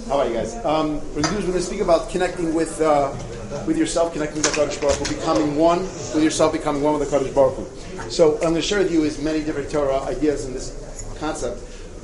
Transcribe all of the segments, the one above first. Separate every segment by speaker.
Speaker 1: How are you guys? We're going to speak about connecting with yourself, connecting with the Kadosh Baruch Hu, becoming one with yourself, becoming one with the Kadosh Baruch Hu. So I'm going to share with you as many different Torah ideas in this concept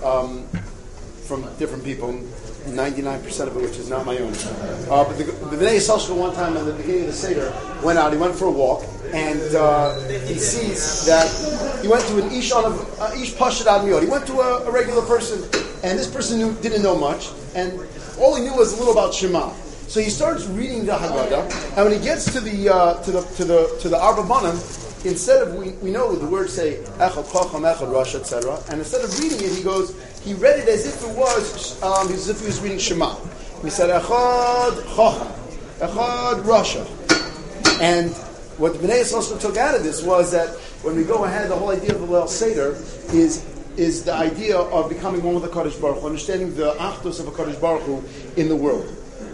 Speaker 1: from different people. 99% of it, which is not my own. But the Bnei Yisrael one time at the beginning of the Seder went out. He went for a walk, and he sees that he went to an Ish Pashad Admiot. He went to a regular person, and this person didn't know much, and all he knew was a little about Shema. So he starts reading the Haggadah, and when he gets to the Arba Banim, instead of we know the words say Echad Chacham, Echad Rasha, etc., and instead of reading it, he read it as if it was as if he was reading Shema. He said Echad Chacham, Echad Rasha, and what the Bnei Yisrael took out of this was that when we go ahead, the whole idea of the Leil Seder is the idea of becoming one with the Kadosh Baruch Hu, understanding the Achdus of a Kadosh Baruch Hu in the world.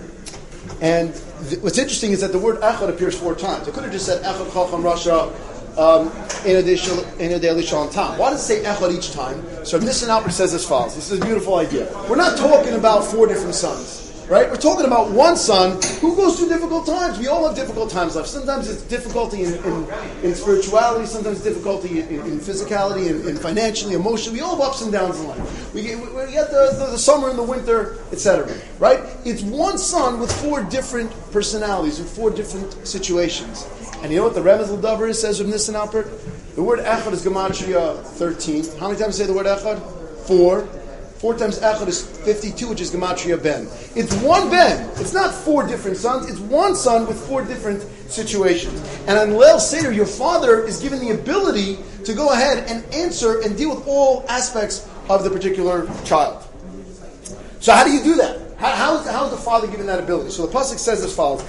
Speaker 1: And what's interesting is that the word Echad appears 4 times. I could have just said Echad Chacham Rasha. In a daily shalom tam. Why does it say echad each time? So Nissan Alpert says as follows. This is a beautiful idea. We're not talking about 4 different sons, right? We're talking about one son who goes through difficult times. We all have difficult times in life. Sometimes it's difficulty in spirituality, sometimes difficulty in physicality, and financially, emotionally. We all have ups and downs in life. We get the summer and the winter, etc. Right? It's one son with 4 different personalities, with 4 different situations. And you know what the Remez L'Davar says of Nissan Alpert? The word Echad is Gematria 13. How many times say the word Echad? 4. 4 times Echad is 52, which is Gematria Ben. It's one Ben. It's not 4 different sons. It's one son with 4 different situations. And on Leil Seder, your father is given the ability to go ahead and answer and deal with all aspects of the particular child. So how do you do that? How is the father given that ability? So the pasuk says as follows: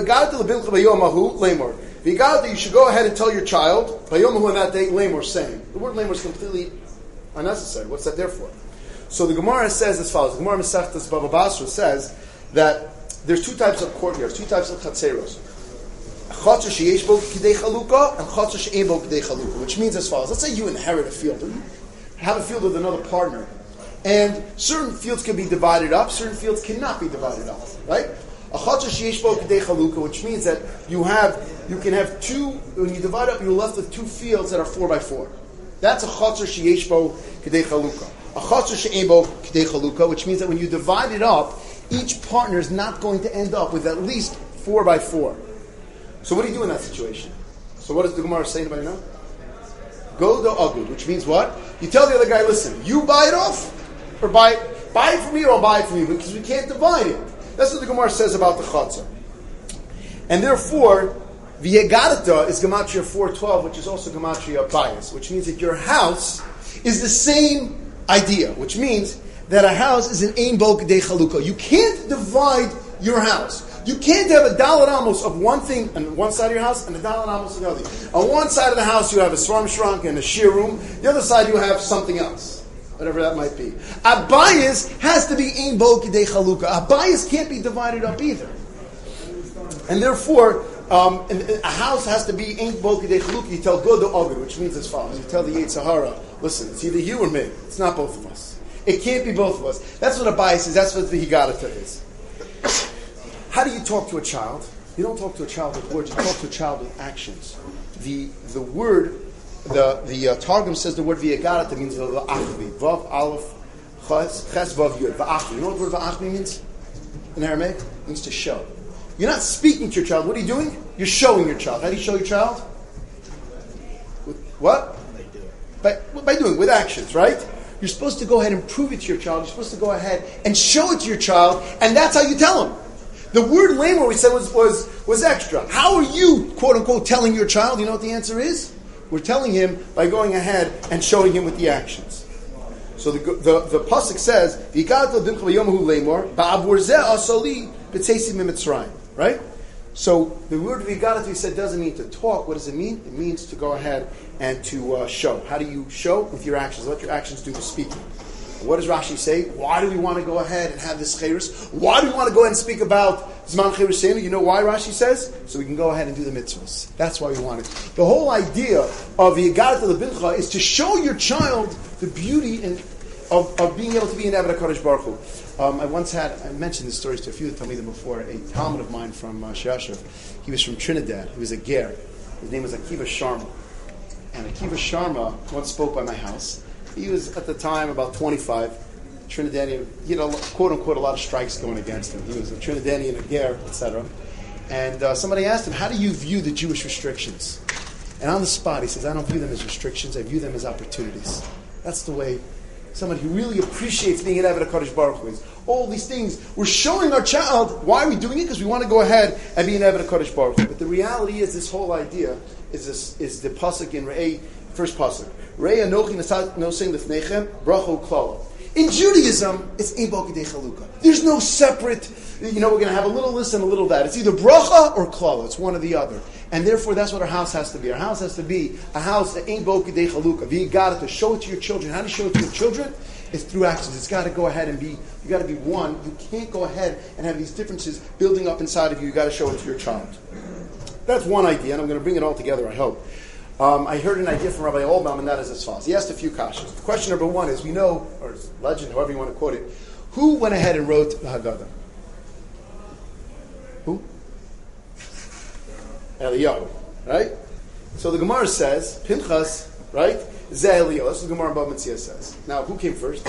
Speaker 1: you should go ahead and tell your child, on that day, lemor, saying. The word lemor is completely unnecessary. What's that there for? So the Gemara says as follows. The Gemara Masechtas Bava Basra says that there's 2 types of courtyards, 2 types of chatzeros. Chatzer sheyesh bo k'dei chaluka and chatzer she'ein bo k'dei chaluka, which means as follows. Let's say you inherit a field, or you have a field with another partner, and certain fields can be divided up, certain fields cannot be divided up, right? A chatzer sheyesh bo k'dei chaluka, which means that you can have 2, when you divide up, you're left with 2 fields that are 4x4. That's a chatzer sheyesh bo k'dei chaluka. A chatzer she'ein bo k'dei chaluka, which means that when you divide it up, each partner is not going to end up with at least 4x4. So what do you do in that situation? So what does the Gemara say? Anybody know? Go to agud, which means what? You tell the other guy, listen, you buy it off, or buy it from me, or I'll buy it from you, because we can't divide it. That's what the Gemara says about the chatzar. And therefore, V'yegadata is Gematria 412, which is also Gematria bias, which means that your house is the same idea, which means that a house is an ein bo k'dei chaluka. You can't divide your house. You can't have a dalet amos of one thing on one side of your house and a dalet amos on the other. On one side of the house you have a svarim shrank and a shear room. The other side you have something else, whatever that might be. A bias has to be ein bo k'dei chaluka. A bias can't be divided up either. And therefore, a house has to be ein bo k'dei chaluka. You tell God the oged, which means as follows. You tell the Yetzer Hara, listen, it's either you or me. It's not both of us. It can't be both of us. That's what a bias is. That's what the higadata is. How do you talk to a child? You don't talk to a child with words. You talk to a child with actions. The word, the Targum says the word v'yagadata means v'achvi. Vav, aleph, ches, vav, yud. V'achvi. You know what the word v'achvi means in Aramaic? It means to show. You're not speaking to your child. What are you doing? You're showing your child. How do you show your child? With what? By doing, with actions, right? You're supposed to go ahead and prove it to your child. You're supposed to go ahead and show it to your child, and that's how you tell him. The word lemor we said was extra. How are you, quote unquote, telling your child? You know what the answer is? We're telling him by going ahead and showing him with the actions. So the pasuk says, "V'yigadol bimcha b'yomahu lemor ba'avur zeh asali b'tzeisim mimitzrayim." Right? So the word v'yigadol we said doesn't mean to talk. What does it mean? It means to go ahead and to show. How do you show? With your actions. Let your actions do the speaking. What does Rashi say? Why do we want to go ahead and have this chayrus? Why do we want to go ahead and speak about Zman Chayrusenu? You know why Rashi says? So we can go ahead and do the mitzvahs. That's why we want it. The whole idea of V'yigadata L'bincha is to show your child the beauty and of being able to be an Eved HaKadosh Baruch Hu. I mentioned this story to a few of the Talmidim before. A Talmud of mine from Shashav, he was from Trinidad. He was a ger. His name was Akiva Sharma. And Akiva Sharma once spoke by my house. He was at the time about 25, Trinidadian. He had quote unquote a lot of strikes going against him. He was a Trinidadian, a ger, etc. And somebody asked him, "How do you view the Jewish restrictions?" And on the spot, he says, "I don't view them as restrictions. I view them as opportunities." That's the way somebody who really appreciates being an Eved HaKadosh Baruch Hu is. All these things, we're showing our child, why are we doing it? Because we want to go ahead and be an Eved HaKadosh Baruch Hu. But the reality is, this whole idea is the pasuk in Re'eh, first pasuk. Re'eh anochi nosing lefnechem bracha uklala. In Judaism, it's ein bo kidei chalukah. There's no separate, we're going to have a little this and a little that. It's either bracha or klala. It's one or the other. And therefore, that's what our house has to be. Our house has to be a house that ain't bo kidei chalukah. You got it to show it to your children. How do you show it to your children? It's through actions. It's got to go ahead and be, you got to be one. You can't go ahead and have these differences building up inside of you. You got to show it to your child. That's one idea, and I'm going to bring it all together, I hope. I heard an idea from Rabbi Oldbaum, and that is as follows. He asked a few kashas. Question number one is, we know, or legend, however you want to quote it, who went ahead and wrote the Haggadah? Who? Eliyahu, right? So the Gemara says, Pinchas, right? Zeh Eliyahu. That's what the Gemara above Metzia says. Now, who came first?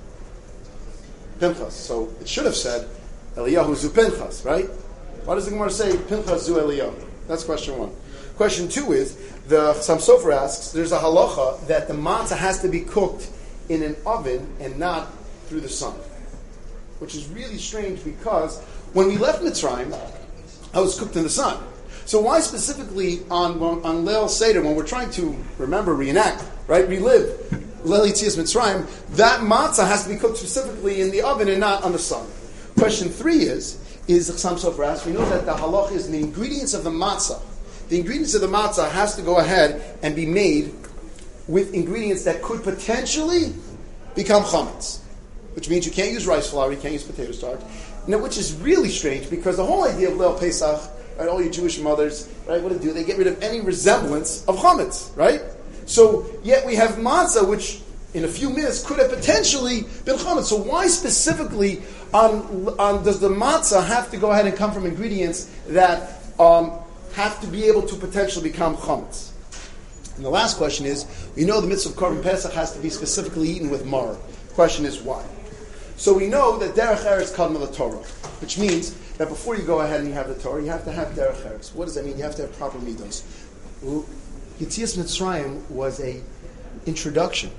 Speaker 1: Pinchas. So it should have said, Eliyahu zu Pinchas, right? Why does the Gemara say, Pinchas zu Eliyahu? That's question one. Question two is, the Chassam Sofer asks, there's a halacha that the matzah has to be cooked in an oven and not through the sun. Which is really strange because when we left Mitzrayim, I was cooked in the sun. So why specifically on Leil Seder, when we're trying to remember, reenact, right, relive Leil Yetzias Mitzrayim, that matzah has to be cooked specifically in the oven and not on the sun. Question three is Chassam Sofer asks, we know that the halacha is in the ingredients of the matzah. The ingredients of the matzah has to go ahead and be made with ingredients that could potentially become chametz, which means you can't use rice flour, you can't use potato starch. Now, which is really strange because the whole idea of Leil Pesach, right, all you Jewish mothers, right, what do? They get rid of any resemblance of chametz, right? So, yet we have matzah, which in a few minutes could have potentially been chametz. So why specifically does the matzah have to go ahead and come from ingredients that have to be able to potentially become chametz? And the last question is, we know the mitzvah of Korban Pesach has to be specifically eaten with mar. The question is why? So we know that derech eretz kadma l'Torah, which means that before you go ahead and you have the Torah, you have to have derech eretz. What does that mean? You have to have proper midos. Yetzias Mitzrayim was a introduction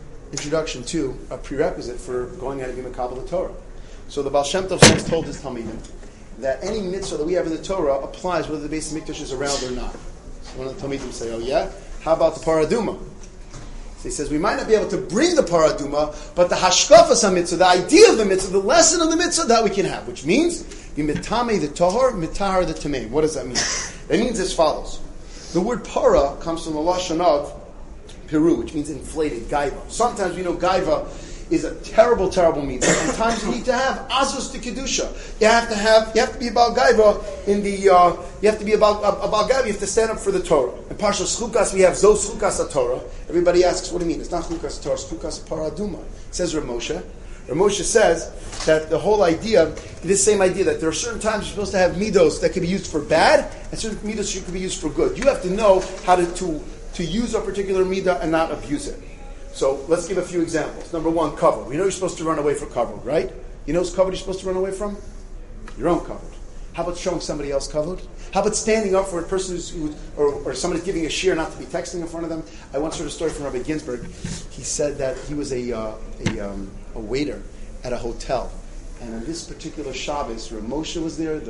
Speaker 1: to a prerequisite for going ahead and being Mekabel the Torah. So the Baal Shem Tov once told his Talmidim that any mitzvah that we have in the Torah applies whether the Beis Hamikdash is around or not. So one of the Talmidim say, oh yeah? How about the Paraduma? So he says, we might not be able to bring the Paraduma, but the Hashkafas HaMitzvah, the idea of the mitzvah, the lesson of the mitzvah, that we can have, which means, Yimitame the Tahor, Mitahar the Tamei. What does that mean? It means as follows. The word para comes from the Lashon of Peru, which means inflated, gaiva. Sometimes we know gaiva is a terrible, terrible mitzvah. Sometimes you need to have azus to kedusha. You have to be about gaiva in the. You have to be about gaiva. You have to stand up for the Torah. In Parshas Chukas we have zos chukas Torah. Everybody asks, what do you mean? It's not chukas Torah. It's chukas paraduma. It says Rav Moshe. Rav Moshe says that the whole idea, this same idea, that there are certain times you're supposed to have midos that can be used for bad, and certain midos that can be used for good. You have to know how to use a particular midah and not abuse it. So let's give a few examples. Number one, kavod. We know you're supposed to run away from kavod, right? You know whose kavod you're supposed to run away from? Your own kavod. How about showing somebody else kavod? How about standing up for a person or somebody's giving a shir, not to be texting in front of them? I once heard a story from Rabbi Ginsburg. He said that he was a waiter at a hotel, and on this particular Shabbos, Rav Moshe was there.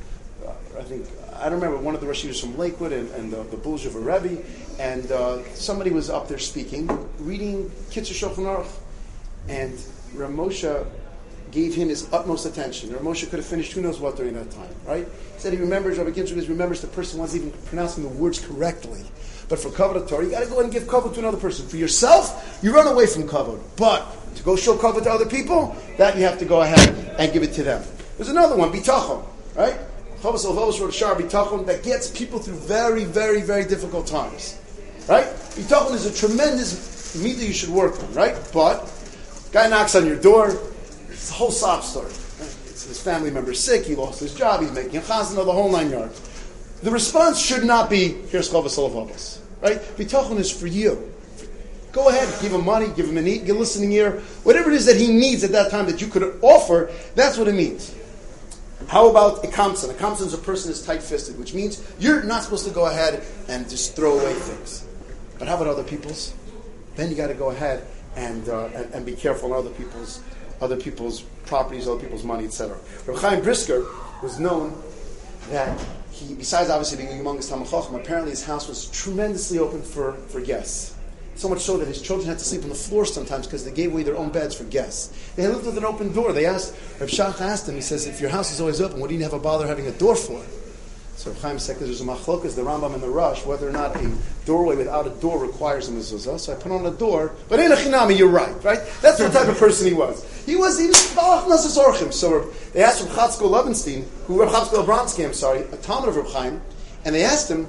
Speaker 1: I don't remember, one of the Rosh Yeshivas from Lakewood and the Bulj of a Rebbe, and somebody was up there speaking, reading Kitzur Shulchan Aruch, and Rav Moshe gave him his utmost attention. Rav Moshe could have finished who knows what during that time, right? He said he remembers, Rabbi Ginsburg remembers the person wasn't even pronouncing the words correctly. But for kavod Torah, you got to go and give kavod to another person. For yourself, you run away from kavod. But to go show kavod to other people, that you have to go ahead and give it to them. There's another one, bitachon, right? Chavos Alvos wrote Shar Bitachon that gets people through very, very, very difficult times. Right? Bitachon is a tremendous midah you should work on, right? But Guy knocks on your door. It's a whole sob story. His family member's sick. He lost his job. He's making a chazanah, the whole 9 yards. The response should not be, here's chavos olavos. Right? Bitachon is for you. Go ahead, give him money, give him an eat, give listening ear. Whatever it is that he needs at that time that you could offer, that's what it means. How about a kamsan? A kamsan is a person who's tight-fisted, which means you're not supposed to go ahead and just throw away things. But how about other people's? Then you got to go ahead and be careful on other people's properties, other people's money, etc. Reb Chaim Brisker was known that he, besides obviously being a humongous Talmid Chacham, apparently his house was tremendously open for guests. So much so that his children had to sleep on the floor sometimes because they gave away their own beds for guests. They lived with an open door. Reb Shach asked him, he says, if your house is always open, what do you have a bother having a door for? So Reb Chaim said, there's a machlokas, the Rambam and the Rosh, whether or not a doorway without a door requires a mezuzah. So I put on a door, but in a chinami, you're right? That's the type of person he was. He was balach nasas orchim. So they asked Reb Chatzkel Levenstein, Reb Chatzkel Bronsky, a Talmud of Reb Chaim, and they asked him,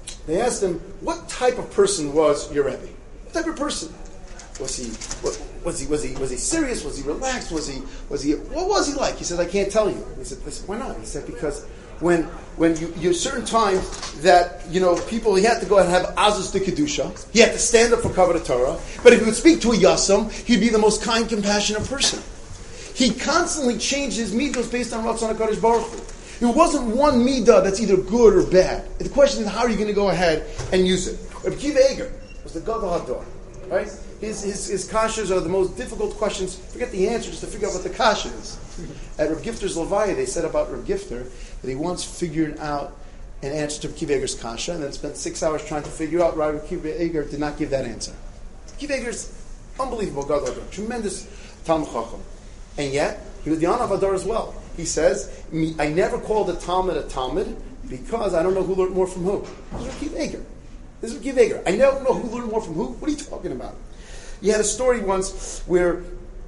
Speaker 1: what type of person was your Rebbe? What type of person? Was he serious? Was he relaxed? What was he like? He said, I can't tell you. He said, why not? He said, because when you certain times that, people, he had to go and have azus de kedusha. He had to stand up for kavod Torah. But if he would speak to a yasam, he'd be the most kind, compassionate person. He constantly changed his midos based on Ratzon HaKadosh Baruch Hu. It wasn't one midah that's either good or bad. The question is, how are you going to go ahead and use it? Reb Kiva Eger was the Gadol Hador, right? His kashas are the most difficult questions. Forget the answer, just to figure out what the kasha is. At Reb Gifter's Levaya, they said about Reb Gifter that he once figured out an answer to Reb Kiva Eger's kasha, and then spent 6 hours trying to figure out why Reb Kiva Eger did not give that answer. Reb Kiva Eger's unbelievable Gadol Hador, tremendous Talmid Chacham, and yet he was the Anav Hador as well. He says, I never called a Talmud because I don't know who learned more from who. This is Reb Kiva Eger. This is Reb Kiva Eger. I don't know who learned more from who. What are you talking about? You had a story once where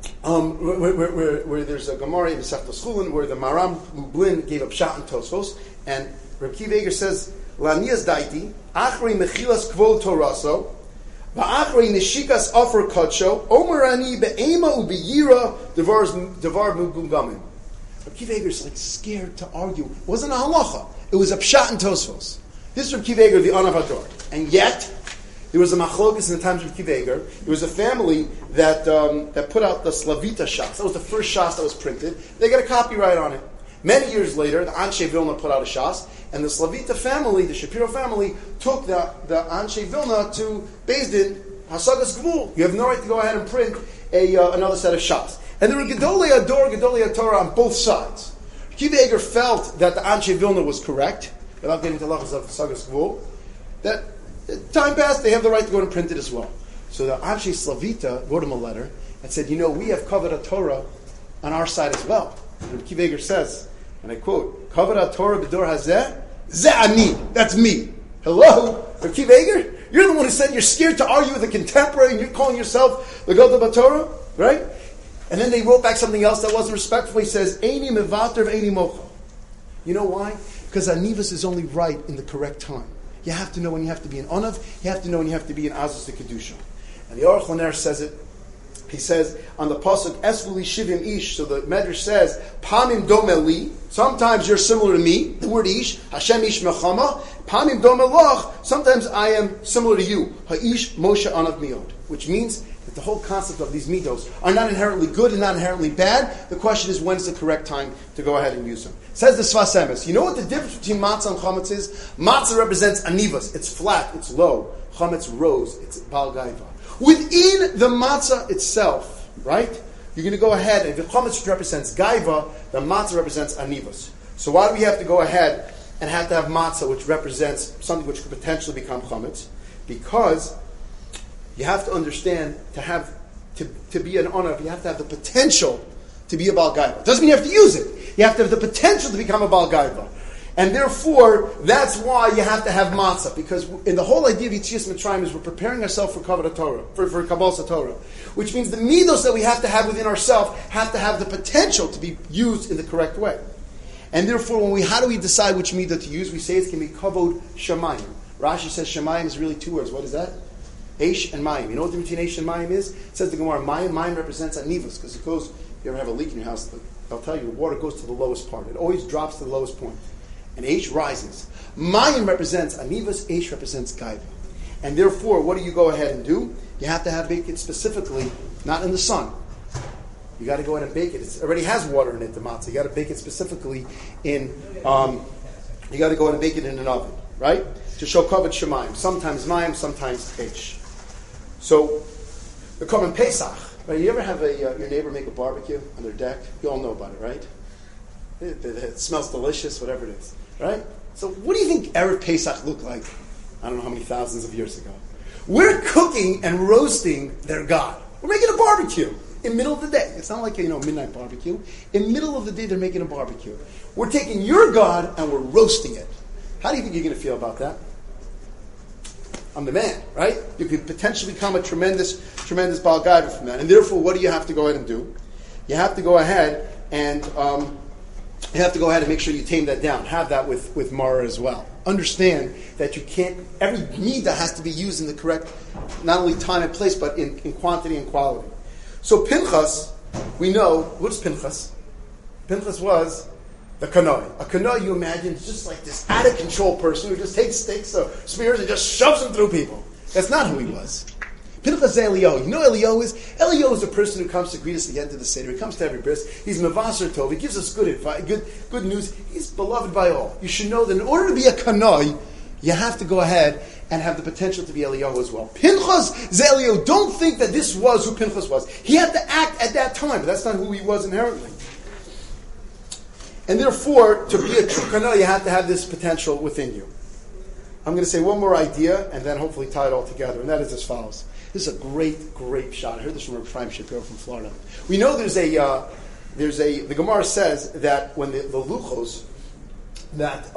Speaker 1: there's a Gemara in Masechtas Chulin where the Maram Lublin gave up Shat and Tosfos, and Reb Kiva Eger says, Lanias daiti, achrei mechilas kvod toraso, va'achrei neshikas afer kadsho, omer ani be'ema u'biyira devar mugungamin. Reb Kiva Eger is like scared to argue. It wasn't a halacha. It was a Pshat and Tosfos. This is Reb Kiva Eger, the Anav Hador. And yet, there was a machlokas in the times of Reb Kiva Eger. There was a family that put out the Slavita Shas. That was the first Shas that was printed. They got a copyright on it. Many years later, the Anshe Vilna put out a Shas, and the Slavita family, the Shapiro family, took the Anshe Vilna to Beis Din, Hasagas Gvul. You have no right to go ahead and print another set of Shas. And there were Gedolei Ador, Gedolei Torah on both sides. Reb Kiva Eger felt that the Anshe Vilna was correct, without getting to lachas of Hasagas Gvul, that time passed, they have the right to go and print it as well. So the Anshe Slavita wrote him a letter and said, we have kavod Torah on our side as well. And Kiva Eger says, and I quote, kavod Torah b'dor hazeh, zeh ani, that's me. Hello? Kiva Eger? You're the one who said you're scared to argue with a contemporary and you're calling yourself the Gadol Torah, right? And then they wrote back something else that wasn't respectful. He says, Eini mevater v'eini mocha. You know why? Because Anivas is only right in the correct time. You have to know when you have to be an Onav. You have to know when you have to be an Azus de Kedusha. And the Aruch LaNer says it. He says on the pasuk Esvuli Shivim Ish. So the Medrash says Pamim Domeli. Sometimes you're similar to me. The word Ish Hashem Ish Mechama. Pamim Domelach. Sometimes I am similar to you. Ha'ish Moshe Anav Miod. Which means that the whole concept of these midos are not inherently good and not inherently bad. The question is when's the correct time to go ahead and use them. Says the Sfas Emes. You know what the difference between matzah and chametz is? Matzah represents anivas. It's flat, it's low. Chametz rose, it's bal gaiva. Within the matzah itself, right? You're going to go ahead, if the chametz represents gaiva, the matzah represents anivas. So why do we have to go ahead and have to have matzah, which represents something which could potentially become chametz? Because you have to understand, to be an onav, you have to have the potential to be a Baal Gaiva. Doesn't mean you have to use it. You have to have the potential to become a Baal Gaiva. And therefore, that's why you have to have matzah. Because in the whole idea of Yetzias Mitzrayim is we're preparing ourselves for Kavod Torah, for Kabbalas Torah. Which means the midos that we have to have within ourselves have to have the potential to be used in the correct way. And therefore, how do we decide which midah to use? We say it's going to be Kavod Shamayim. Rashi says Shamayim is really two words. What is that? Eish and Mayim. You know what the difference between Eish and Mayim is? It says the Gemara, Mayim represents Anivus, because it goes, if you ever have a leak in your house, they'll tell you the water goes to the lowest part. It always drops to the lowest point. And Eish rises. Mayim represents Anivus, Eish represents Gaiva. And therefore, what do you go ahead and do? You have to bake it specifically, not in the sun. You got to go ahead and bake it. It already has water in it, the matzah. You got to bake it specifically in, you got to go ahead and bake it in an oven, right? To show kavod shemayim. Sometimes mayim, sometimes eish. So, the Korban Pesach, right? You ever have your neighbor make a barbecue on their deck? You all know about it, right? It smells delicious, whatever it is, right? So, what do you think Erev Pesach looked like? I don't know how many thousands of years ago. We're cooking and roasting their God. We're making a barbecue in the middle of the day. It's not like midnight barbecue. In the middle of the day, they're making a barbecue. We're taking your God and we're roasting it. How do you think you're going to feel about that? I'm the man, right? You could potentially become a tremendous Baal Gaiva from that. And therefore, what do you have to go ahead and do? You have to go ahead and make sure you tame that down. Have that with Mara as well. Understand that you can't, every midah has to be used in the correct, not only time and place, but in quantity and quality. So Pinchas, we know, what's Pinchas? Pinchas was the kanoi. A kanoi, you imagine, is just like this out-of-control person who just takes sticks or spears and just shoves them through people. That's not who he was. Pinchas is Eliyahu. You know what Eliyahu is? Eliyahu is a person who comes to greet us at the end of the Seder. He comes to every bris. He's Mavasar Tov. He gives us good advice, good news. He's beloved by all. You should know that in order to be a kanoi, you have to go ahead and have the potential to be Eliyahu as well. Pinchas is Eliyahu. Don't think that this was who Pinchas was. He had to act at that time, but that's not who he was inherently. And therefore, to be a true kanoi, you have to have this potential within you. I'm going to say one more idea, and then hopefully tie it all together, and that is as follows. This is a great shot. I heard this from Reb Chaim Shapiro from Florida. We know the Gemara says that when the luchos, that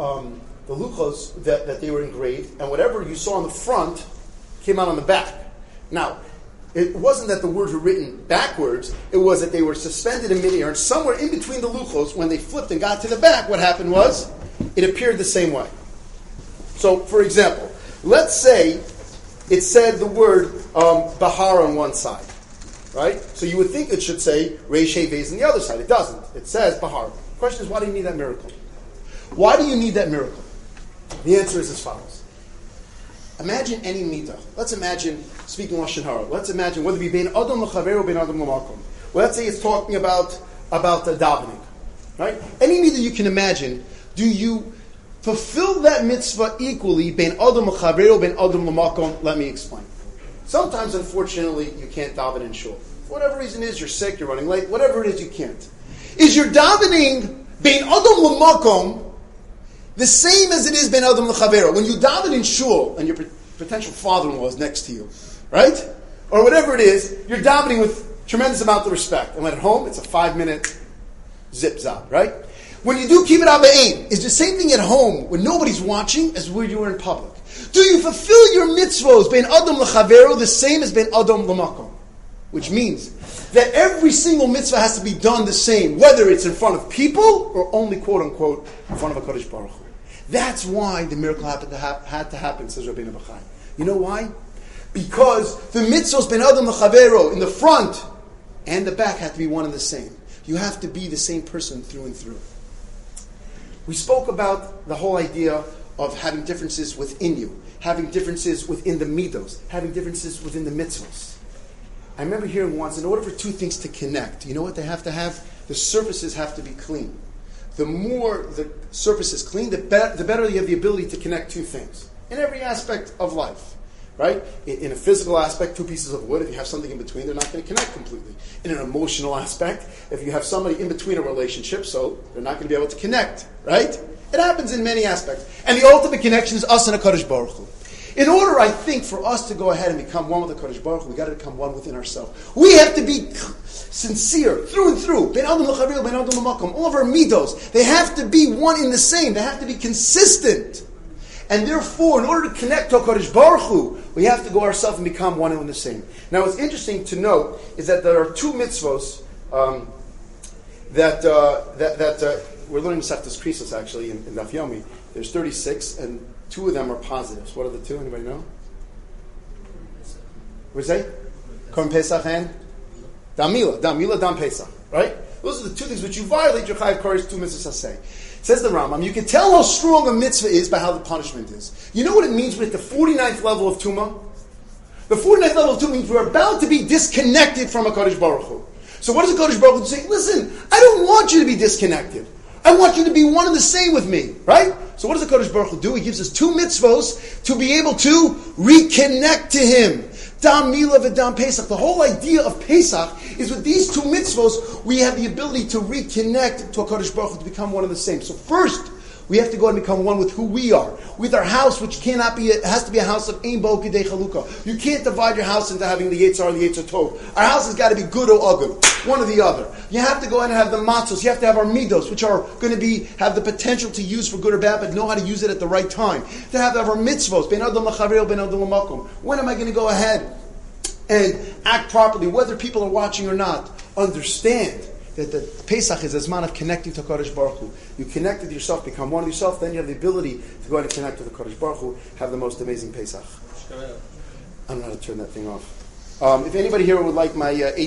Speaker 1: they were engraved, and whatever you saw on the front came out on the back. Now, it wasn't that the words were written backwards, it was that they were suspended in midair, and somewhere in between the luchos, when they flipped and got to the back, what happened was, it appeared the same way. So, for example, let's say it said the word Bahar on one side, right? So you would think it should say Reish Hey Beis on the other side. It doesn't. It says Bahar. The question is, why do you need that miracle? Why do you need that miracle? The answer is as follows. Imagine any midah. Let's imagine, speaking Lashon Hara, let's imagine whether it be Bein Adam L'Chaver or Bein Adam L'Makom. Well, let's say it's talking about the davening, right? Any midah you can imagine, do you fulfill that mitzvah equally, bein adam l'chaver, bein adam l'makom? Let me explain. Sometimes, unfortunately, you can't daven in shul. For whatever reason it is, you're sick, you're running late, whatever it is, you can't. Is your davening bein adam l'makom the same as it is bein adam l'chaver? When you daven in shul and your potential father-in-law is next to you, right? Or whatever it is, you're davening with tremendous amount of respect. And when at home, it's a 5-minute zip-zap, right? When you do kibbut aba'im, is the same thing at home when nobody's watching as where you are in public. Do you fulfill your mitzvos bein adam l'chavero the same as bein adam l'makom? Which means that every single mitzvah has to be done the same, whether it's in front of people or only quote unquote in front of a Kodesh Baruch Hu. That's why the miracle had to happen, says Rabbeinu Bachai. You know why? Because the mitzvos bein adam l'chavero in the front and the back have to be one and the same. You have to be the same person through and through. We spoke about the whole idea of having differences within you, having differences within the midos, having differences within the mitzvahs. I remember hearing once, in order for two things to connect, you know what they have to have? The surfaces have to be clean. The more the surface is clean, the better you have the ability to connect two things in every aspect of life. Right? In a physical aspect, two pieces of wood, if you have something in between, they're not going to connect completely. In an emotional aspect, if you have somebody in between a relationship, so they're not going to be able to connect. Right? It happens in many aspects. And the ultimate connection is us and a Kadosh Baruch Hu. In order, I think, for us to go ahead and become one with the Kadosh Baruch Hu, we've got to become one within ourselves. We have to be sincere, through and through. Ben Adam l'Chavir, Ben Adam l'Makom. All of our midos, they have to be one in the same. They have to be consistent. And therefore, in order to connect to HaKadosh Baruch Hu, we have to go ourselves and become one and the same. Now, what's interesting to note is that there are two mitzvos that we're learning Masechtas Krisos actually in Daf Yomi. There's 36, and two of them are positives. What are the two? Anybody know? What do you say? Korban Pesach and Dam Milah. Dam Milah, Dam Pesach. Right? Those are the two things which you violate, your chayav kares 2 mitzvahs haseh. Says the Rambam, you can tell how strong a mitzvah is by how the punishment is. You know what it means when at the 49th level of Tumah? The 49th level of Tumah means we're about to be disconnected from a Kadosh Baruch Hu. So what does the Kadosh Baruch Hu say? Listen, I don't want you to be disconnected. I want you to be one and the same with me. Right? So what does the Kadosh Baruch Hu do? He gives us 2 mitzvos to be able to reconnect to Him. Dam Milah v'Dam Pesach. The whole idea of Pesach is with these 2 mitzvos, we have the ability to reconnect to HaKadosh Baruch Hu, to become one and the same. So first, we have to go and become one with who we are. With our house, which cannot be, it has to be a house of Ein Bo Kidei Chalukah. You can't divide your house into having the Yetzer and the Yetzer Tov. Our house has got to be good or ugly, one or the other. You have to go and have the matzos. You have to have our midos, which are going to have the potential to use for good or bad, but know how to use it at the right time. To have our mitzvos, Ben Adam L'Chavrei, Ben Adam L'Makom. When am I going to go ahead and act properly, whether people are watching or not? Understand that the Pesach is a zman of connecting to Kadosh Baruch Hu. You connect with yourself, become one with yourself, then you have the ability to go ahead and connect with the Kadosh Baruch Hu, have the most amazing Pesach. I don't know how to turn that thing off. If anybody here would like my